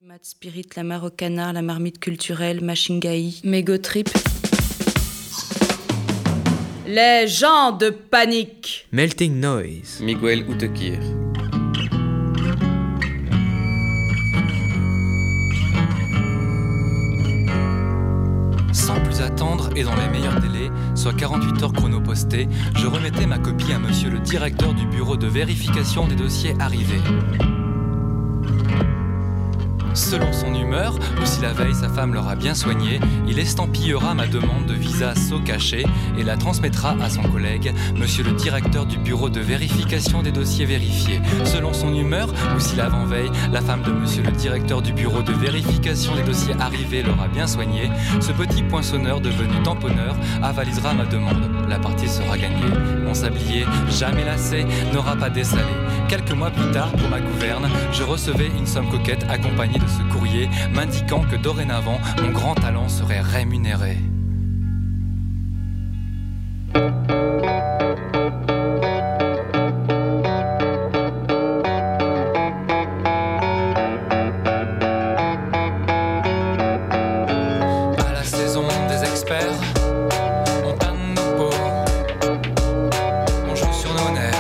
Mad Spirit, la mare au canard, la marmite culturelle, Machingaï, Mégotrip. Les gens de panique. Melting Noise. Miguel Utekir. Sans plus attendre et dans les meilleurs délais, soit 48 heures chronopostées, je remettais ma copie à monsieur le directeur du bureau de vérification des dossiers arrivés. Selon son humeur, ou si la veille sa femme l'aura bien soigné, il estampillera ma demande de visa saut caché et la transmettra à son collègue, monsieur le directeur du bureau de vérification des dossiers vérifiés. Selon son humeur, ou si l'avant-veille, la femme de monsieur le directeur du bureau de vérification des dossiers arrivés l'aura bien soigné, ce petit poinçonneur devenu tamponneur avalisera ma demande. La partie sera gagnée. Mon sablier, jamais lassé, n'aura pas dessalé. Quelques mois plus tard, pour ma gouverne, je recevais une somme coquette accompagnée de ce courrier m'indiquant que dorénavant, mon grand talent serait rémunéré. À la saison des experts, on peint nos peaux, on joue sur nos nerfs.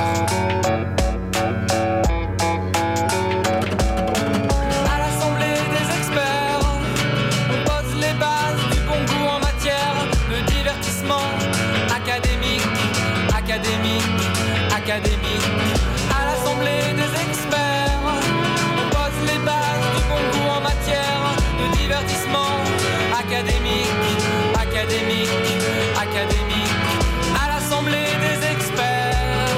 Académique, à l'assemblée des experts, on pose les bases du bon goût en matière de divertissement. Académique, académique, académique, à l'assemblée des experts,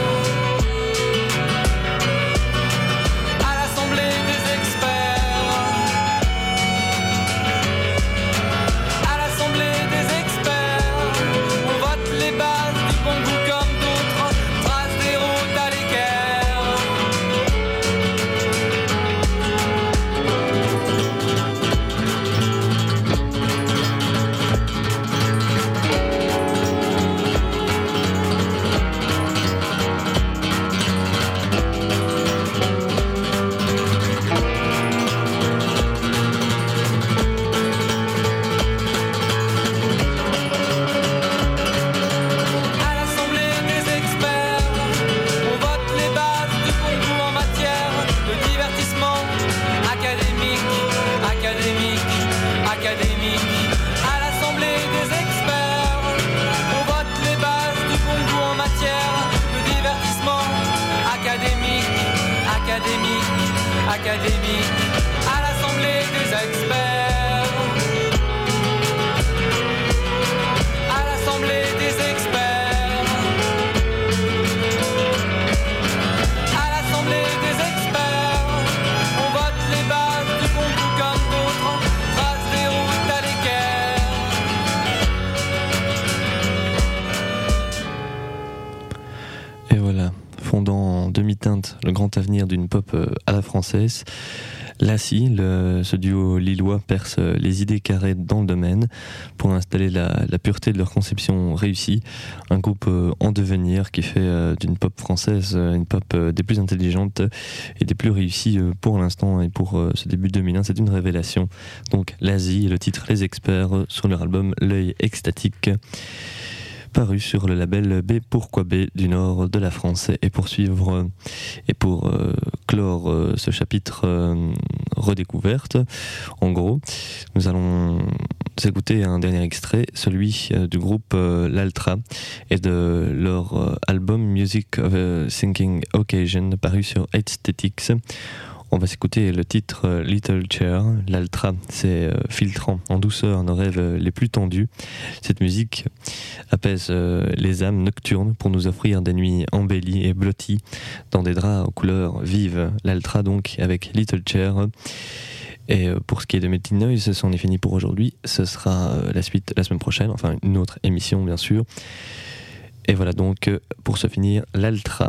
à l'assemblée des experts, à l'assemblée des experts, on vote les bases du bon goût comme d'autres. Académique, à l'assemblée des experts, à l'assemblée des experts, à l'assemblée des experts, on vote les bases du bon goût comme d'autres, trace des routes à l'équerre. Et voilà. Fondant en demi-teinte le grand avenir d'une pop à la française, Lassie, ce duo lillois perce les idées carrées dans le domaine pour installer la pureté de leur conception réussie. Un groupe en devenir qui fait d'une pop française une pop des plus intelligentes et des plus réussies pour l'instant et pour ce début 2001. C'est une révélation. Donc Lassie et le titre Les Experts sur leur album L'œil extatique, paru sur le label B Pourquoi B du nord de la France. Et pour suivre et pour clore ce chapitre redécouverte, en gros, nous allons écouter un dernier extrait, celui du groupe L'Altra et de leur album Music of a Thinking Occasion, paru sur Aesthetics. On va s'écouter le titre Little Chair. L'Altra, c'est filtrant en douceur nos rêves les plus tendus. Cette musique apaise les âmes nocturnes pour nous offrir des nuits embellies et blotties dans des draps aux couleurs vives. L'Altra donc avec Little Chair. Et pour ce qui est de Melting Noise, c'en est fini pour aujourd'hui. Ce sera la suite la semaine prochaine, enfin une autre émission bien sûr. Et voilà donc pour se finir l'Altra.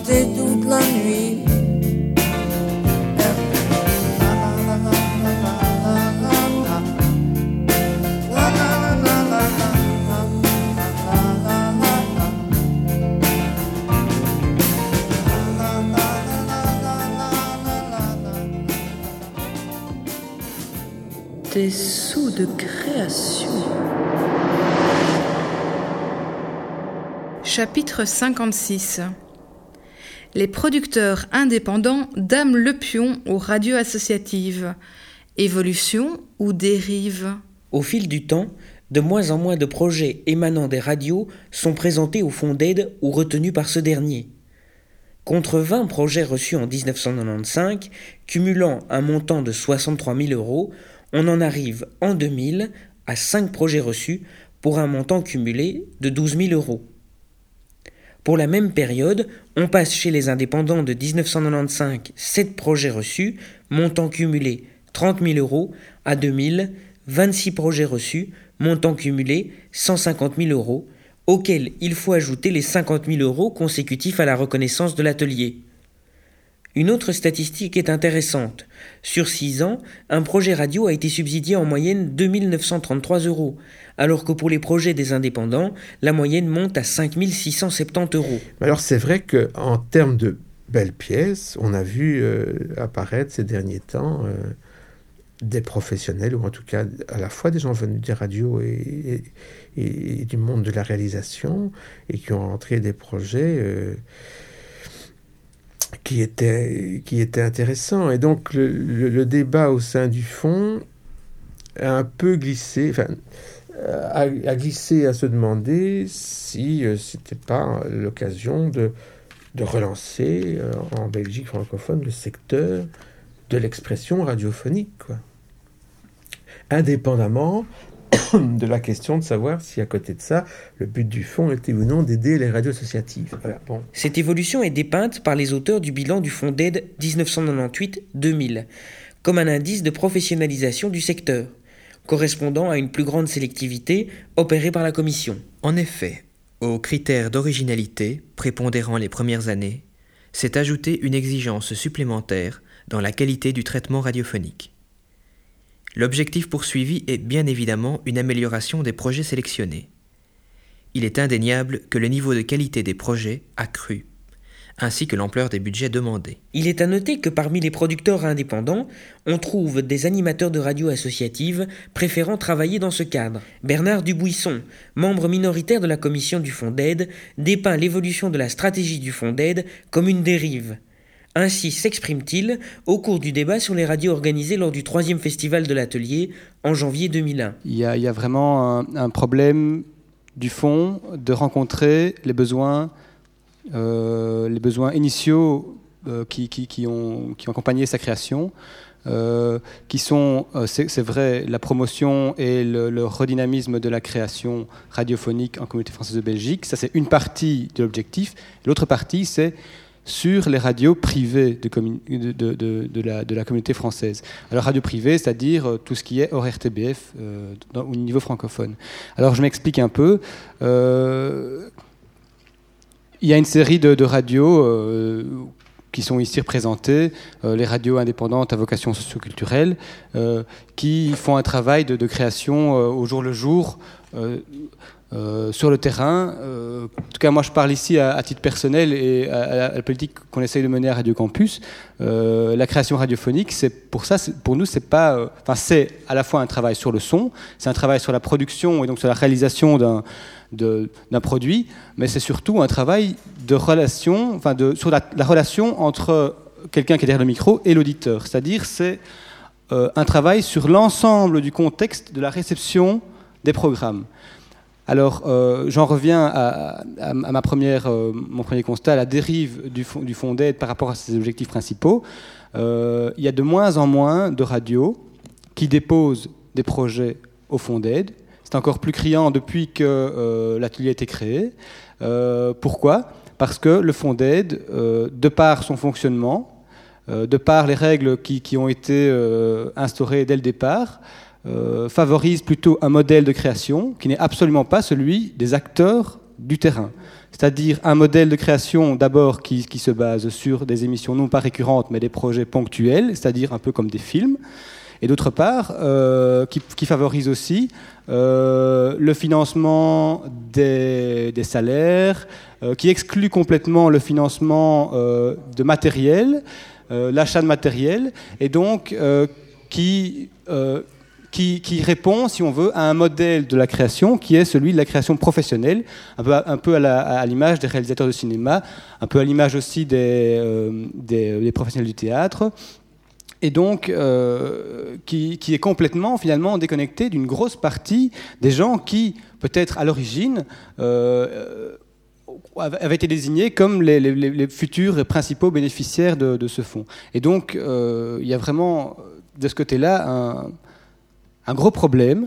chanter toute la nuit. Des sous de création. Chapitre 56. Les producteurs indépendants dament le pion aux radios associatives. Évolution ou dérive? Au fil du temps, de moins en moins de projets émanant des radios sont présentés au fonds d'aide ou retenus par ce dernier. Contre 20 projets reçus en 1995, cumulant un montant de 63 000 €, on en arrive en 2000 à 5 projets reçus pour un montant cumulé de 12 000 €. Pour la même période, on passe chez les indépendants de 1995 7 projets reçus, montant cumulé 30 000 €, à 2000, 26 projets reçus, montant cumulé 150 000 €, auxquels il faut ajouter les 50 000 € consécutifs à la reconnaissance de l'atelier. Une autre statistique est intéressante. Sur 6 ans, un projet radio a été subsidié en moyenne 2 933 €, alors que pour les projets des indépendants, la moyenne monte à 5 670 €. Alors c'est vrai qu'en termes de belles pièces, on a vu apparaître ces derniers temps des professionnels, ou en tout cas à la fois des gens venus des radios et du monde de la réalisation, et qui ont entré des projets qui était intéressant. Et donc le débat au sein du fonds a un peu glissé, a glissé à se demander si c'était pas l'occasion de relancer en Belgique francophone le secteur de l'expression radiophonique, quoi. Indépendamment de la question de savoir si à côté de ça, le but du fonds était ou non d'aider les radios associatives. Voilà, bon. Cette évolution est dépeinte par les auteurs du bilan du fonds d'aide 1998-2000, comme un indice de professionnalisation du secteur, correspondant à une plus grande sélectivité opérée par la Commission. En effet, aux critères d'originalité, prépondérant les premières années, s'est ajoutée une exigence supplémentaire dans la qualité du traitement radiophonique. L'objectif poursuivi est bien évidemment une amélioration des projets sélectionnés. Il est indéniable que le niveau de qualité des projets a cru, ainsi que l'ampleur des budgets demandés. Il est à noter que parmi les producteurs indépendants, on trouve des animateurs de radio associatives préférant travailler dans ce cadre. Bernard Dubuisson, membre minoritaire de la commission du fonds d'aide, dépeint l'évolution de la stratégie du fonds d'aide comme une dérive. Ainsi s'exprime-t-il au cours du débat sur les radios organisé lors du 3e festival de l'atelier en janvier 2001. Il y a vraiment un problème du fond de rencontrer les besoins initiaux qui ont accompagné sa création, qui sont, c'est vrai, la promotion et le redynamisme de la création radiophonique en Communauté française de Belgique. Ça, c'est une partie de l'objectif. L'autre partie, c'est sur les radios privées de la communauté française. Alors radio privée, c'est-à-dire tout ce qui est hors RTBF au niveau francophone. Alors je m'explique un peu. Il y a une série de radios qui sont ici représentées, les radios indépendantes à vocation socioculturelle, qui font un travail de création au jour le jour, sur le terrain. En tout cas, moi je parle ici à titre personnel et à la politique qu'on essaye de mener à Radio Campus. La création radiophonique, pour nous, c'est pas, c'est à la fois un travail sur le son, c'est un travail sur la production et donc sur la réalisation d'un produit, mais c'est surtout un travail de relation, sur la relation entre quelqu'un qui est derrière le micro et l'auditeur. C'est-à-dire, c'est un travail sur l'ensemble du contexte de la réception des programmes. Alors, j'en reviens à mon premier constat, à la dérive du fonds d'aide par rapport à ses objectifs principaux. Il y a de moins en moins de radios qui déposent des projets au fonds d'aide. C'est encore plus criant depuis que l'atelier a été créé. Pourquoi ? Parce que le fonds d'aide, de par son fonctionnement, de par les règles qui ont été instaurées dès le départ, favorise plutôt un modèle de création qui n'est absolument pas celui des acteurs du terrain. C'est-à-dire un modèle de création d'abord qui se base sur des émissions non pas récurrentes mais des projets ponctuels, c'est-à-dire un peu comme des films, et d'autre part qui favorise aussi le financement des salaires, qui exclut complètement le financement de matériel, l'achat de matériel, et donc qui répond, si on veut, à un modèle de la création qui est celui de la création professionnelle, un peu à l'image des réalisateurs de cinéma, un peu à l'image aussi des professionnels du théâtre, et donc qui est complètement, finalement, déconnecté d'une grosse partie des gens qui, peut-être à l'origine, avaient été désignés comme les futurs et principaux bénéficiaires de ce fonds. Et donc, il y a vraiment, de ce côté-là, un gros problème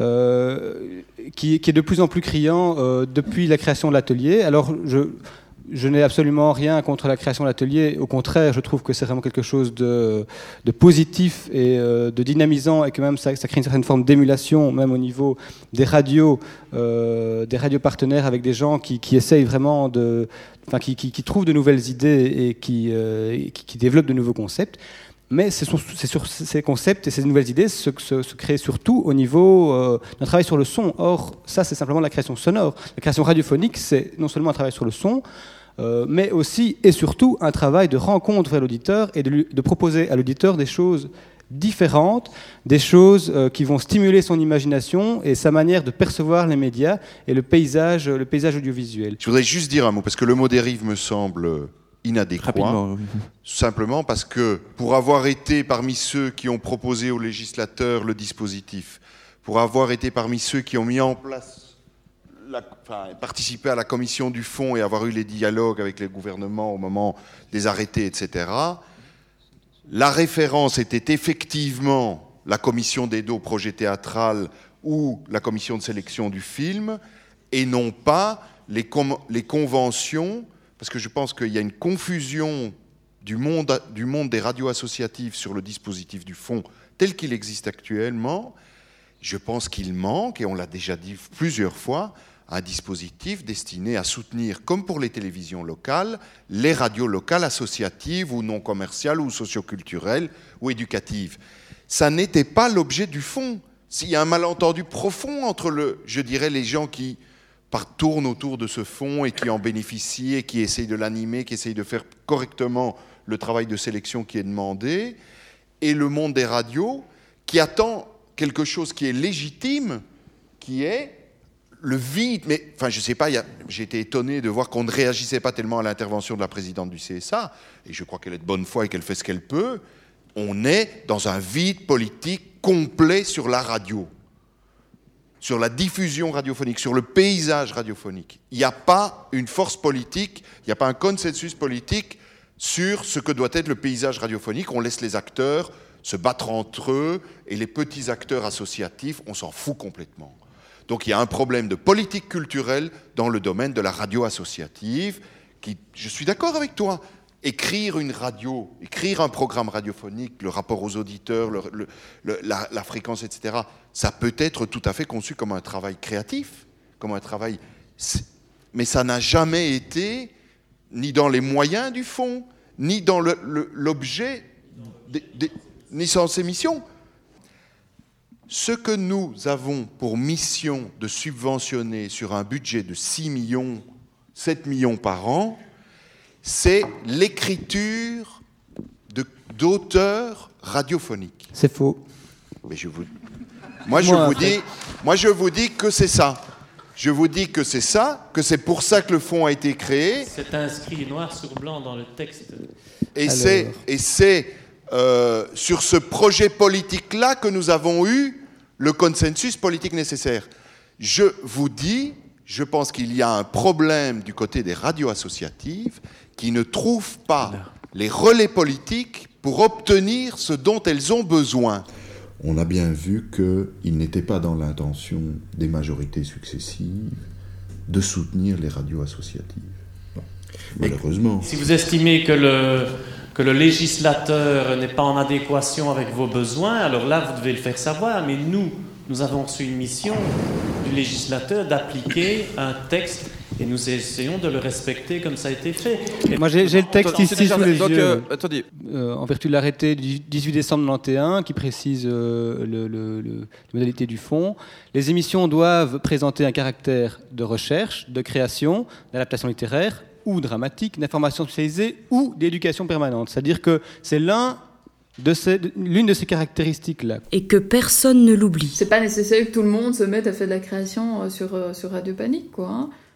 qui est de plus en plus criant depuis la création de l'atelier. Alors, je n'ai absolument rien contre la création de l'atelier. Au contraire, je trouve que c'est vraiment quelque chose de positif et de dynamisant, et que même ça crée une certaine forme d'émulation, même au niveau des radios partenaires, avec des gens qui essayent vraiment qui trouvent de nouvelles idées et qui développent de nouveaux concepts. Mais c'est sur ces concepts et ces nouvelles idées se créent surtout au niveau d'un travail sur le son. Or, ça, c'est simplement la création sonore. La création radiophonique, c'est non seulement un travail sur le son, mais aussi et surtout un travail de rencontre vers l'auditeur et de proposer à l'auditeur des choses différentes, des choses qui vont stimuler son imagination et sa manière de percevoir les médias et le paysage audiovisuel. Je voudrais juste dire un mot, parce que le mot dérive me semble inadéquat. Rapidement. Simplement parce que pour avoir été parmi ceux qui ont proposé aux législateurs le dispositif, pour avoir été parmi ceux qui ont mis en place, participé à la commission du fonds et avoir eu les dialogues avec les gouvernements au moment des arrêtés, etc., la référence était effectivement la commission d'aide au projet théâtral ou la commission de sélection du film, et non pas les conventions. Parce que je pense qu'il y a une confusion du monde des radios associatives sur le dispositif du fonds tel qu'il existe actuellement. Je pense qu'il manque, et on l'a déjà dit plusieurs fois, un dispositif destiné à soutenir, comme pour les télévisions locales, les radios locales associatives ou non commerciales ou socioculturelles ou éducatives. Ça n'était pas l'objet du fonds. S'il y a un malentendu profond entre les gens qui tournent autour de ce fonds et qui en bénéficient et qui essayent de l'animer, qui essayent de faire correctement le travail de sélection qui est demandé, et le monde des radios qui attend quelque chose qui est légitime, qui est le vide. Mais je sais pas, j'ai été étonné de voir qu'on ne réagissait pas tellement à l'intervention de la présidente du CSA, et je crois qu'elle est de bonne foi et qu'elle fait ce qu'elle peut. On est dans un vide politique complet sur la radio, sur la diffusion radiophonique, sur le paysage radiophonique. Il n'y a pas une force politique, il n'y a pas un consensus politique sur ce que doit être le paysage radiophonique. On laisse les acteurs se battre entre eux, et les petits acteurs associatifs, on s'en fout complètement. Donc il y a un problème de politique culturelle dans le domaine de la radio associative, je suis d'accord avec toi, écrire une radio, écrire un programme radiophonique, le rapport aux auditeurs, la fréquence, etc., ça peut être tout à fait conçu comme un travail créatif, comme un travail... Mais ça n'a jamais été, ni dans les moyens du fonds, ni dans l'objet, ni sans ses missions. Ce que nous avons pour mission de subventionner sur un budget de 6 millions, 7 millions par an, c'est l'écriture d'auteurs radiophoniques. C'est faux. Mais moi, je vous dis que c'est ça. Je vous dis que c'est ça, que c'est pour ça que le fonds a été créé. C'est inscrit noir sur blanc dans le texte. Et c'est sur ce projet politique-là que nous avons eu le consensus politique nécessaire. Je vous dis, je pense qu'il y a un problème du côté des radios associatives qui ne trouvent pas les relais politiques pour obtenir ce dont elles ont besoin. On a bien vu qu'il n'était pas dans l'intention des majorités successives de soutenir les radios associatives. Non. Malheureusement. Si vous estimez que le législateur n'est pas en adéquation avec vos besoins, alors là, vous devez le faire savoir. Mais nous avons reçu une mission du législateur d'appliquer un texte Et nous essayons de le respecter comme ça a été fait. Et moi, j'ai le texte ici sous les yeux. Attendez. En vertu de l'arrêté du 18 décembre 1991 qui précise les modalités du fonds, les émissions doivent présenter un caractère de recherche, de création, d'adaptation littéraire ou dramatique, d'information spécialisée ou d'éducation permanente. C'est-à-dire que c'est l'une de ces caractéristiques-là. Et que personne ne l'oublie. C'est pas nécessaire que tout le monde se mette à faire de la création sur Radio Panique, quoi. Hein.